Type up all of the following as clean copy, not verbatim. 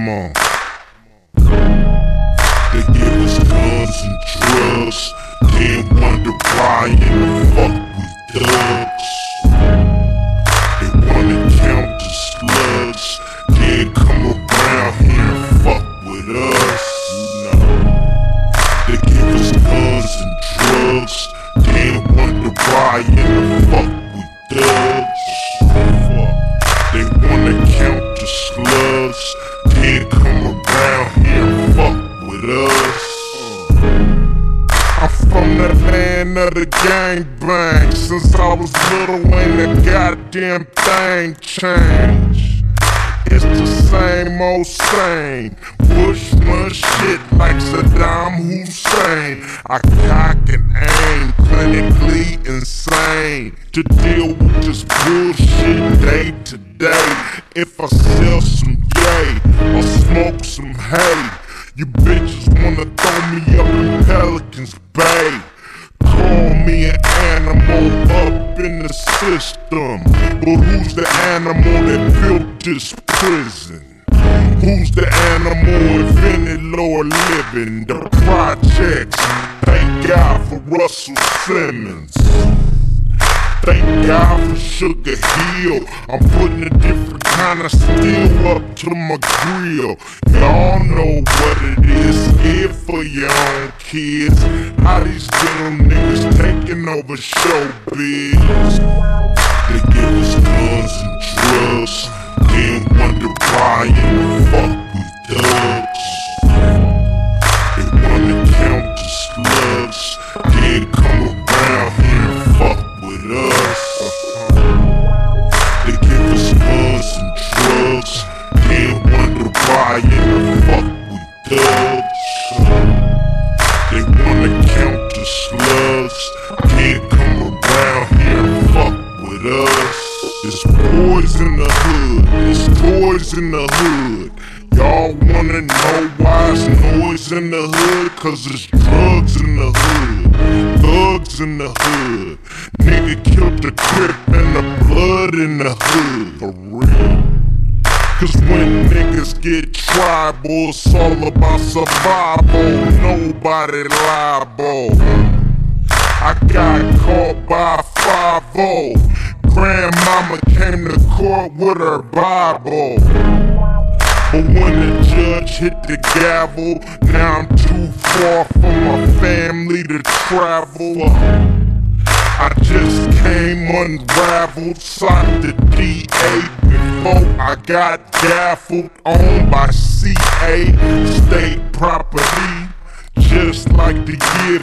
on. They give us guns and drugs, then wonder why in the fuck we thugs. They wanna count the slugs, then come around here and fuck with us. You know. They give us guns and drugs, then wonder why in the fuck we thugs. They wanna count the slugs, then come around here and fuck with us. I'm from the land of the gangbang. Since I was little, ain't a goddamn thing changed. It's the same old same. Bush run shit like Saddam Hussein. I cock and aim, clinically insane, to deal with this bullshit day to day. If I sell some yay or smoke some hay, you bitches wanna throw me up in Pelican's Bay. Call me an animal up in the system, but who's the animal that built this prison? Who's the animal invented lower living? The projects. Thank God for Russell Simmons. Thank God for Sugar Hill. I'm putting a different kind of steel up to my grill. Y'all know what it is, scared for your own kids. How these little niggas taking over showbiz. They give us guns and drugs, then wonder why in the fuck we thugs. They wanna count the slugs, then come around here and fuck with us. They give us guns and drugs, then wonder why in the fuck we thugs. They wanna count the slugs, then come around here and fuck with us. There's boys in the hood, there's toys in the hood. Y'all wanna know why it's noise in the hood? Cause there's drugs in the hood, thugs in the hood. Nigga killed the Crip and the blood in the hood, for real. Cause when niggas get tribal, it's all about survival, nobody liable. I got caught by 5-0. Grandmama came to court with her Bible. But when the judge hit the gavel, now I'm too far from my family to travel. I just came unraveled, socked the DA before I got gaffled, owned by CA, state property. Just like the year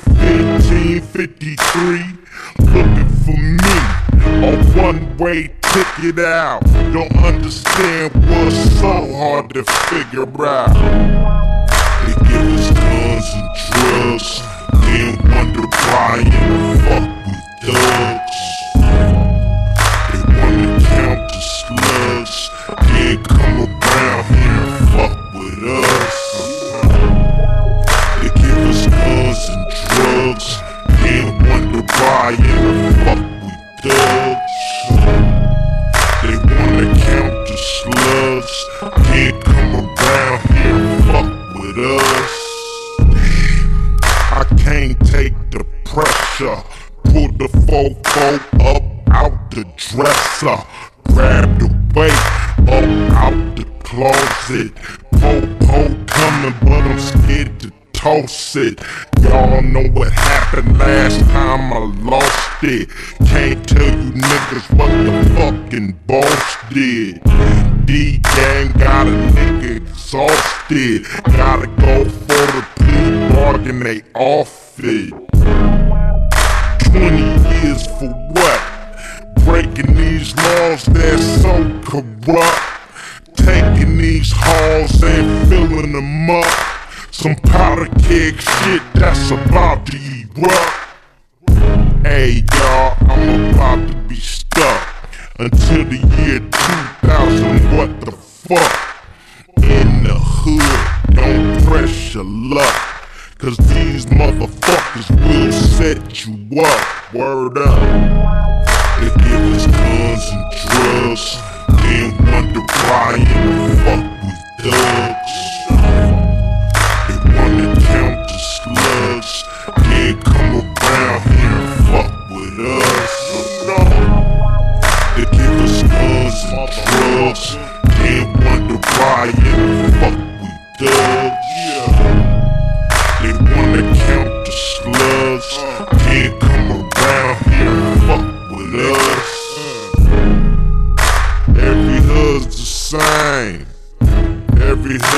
1553, looking for me, a one-way ticket out. Don't understand what's so hard to figure out. They give us guns and drugs, then wonder why in the fuck we thugs. They wanna count the slugs, then come around here and fuck with us. They give us guns and drugs, then wonder why in the fuck we thugs. They wanna count the slugs, then come around here and fuck with us. I can't take the pressure, pull the fofo up out the dresser, grab the weight up out the closet. Po-po coming, but I'm scared to toss it. Y'all know what happened last time I lost it. Can't tell you niggas what the fucking boss did. D-Gang got a nigga exhausted. Gotta go for the plea bargain, they off it. 20 years for what? Breaking these laws, they're so corrupt. Taking these halls and filling them up. Some powder keg shit that's about to erupt. Hey y'all, I'm about to be stuck until the year 2000, what the fuck? In the hood, don't press your luck, cause these motherfuckers will set you up. Word up. They give us guns and drugs, then wonder why in the fuck we thugs.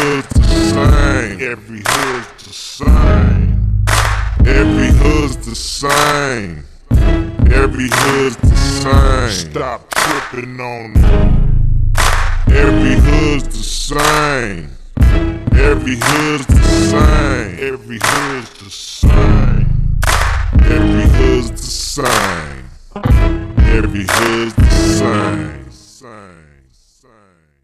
hood's the same. Every hood's the same. Every hood's the same. Every hood's the same. Stop tripping on it. Every hood's the same. Every hood's the same. Every hood's the same. Every hood's the same. Every hood's the same.